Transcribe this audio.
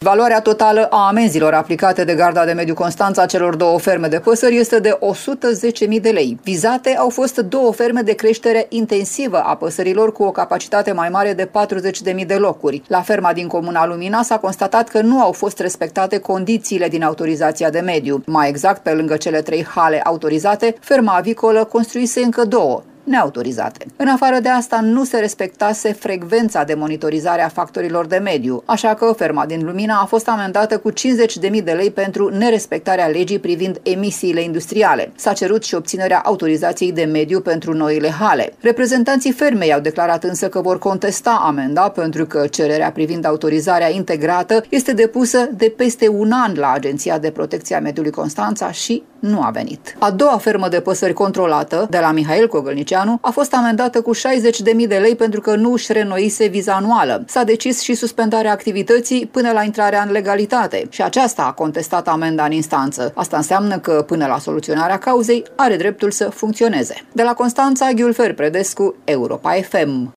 Valoarea totală a amenzilor aplicate de Garda de Mediu Constanța celor două ferme de păsări este de 110.000 de lei. Vizate au fost două ferme de creștere intensivă a păsărilor cu o capacitate mai mare de 40.000 de locuri. La ferma din comuna Lumina s-a constatat că nu au fost respectate condițiile din autorizația de mediu. Mai exact, pe lângă cele 3 hale autorizate, ferma avicolă construise încă 2 neautorizate. În afară de asta, nu se respectase frecvența de monitorizare a factorilor de mediu, așa că ferma din Lumina a fost amendată cu 50.000 de lei pentru nerespectarea legii privind emisiile industriale. S-a cerut și obținerea autorizației de mediu pentru noile hale. Reprezentanții fermei au declarat însă că vor contesta amenda pentru că cererea privind autorizarea integrată este depusă de peste un an la Agenția de Protecție a Mediului Constanța și nu a venit. A doua fermă de păsări controlată, de la Mihail Cogălnicianu, a fost amendată cu 60.000 de lei pentru că nu își reînnoise viza anuală. S-a decis și suspendarea activității până la intrarea în legalitate și aceasta a contestat amenda în instanță. Asta înseamnă că până la soluționarea cauzei are dreptul să funcționeze. De la Constanța, Ghiulfer Predescu, Europa FM.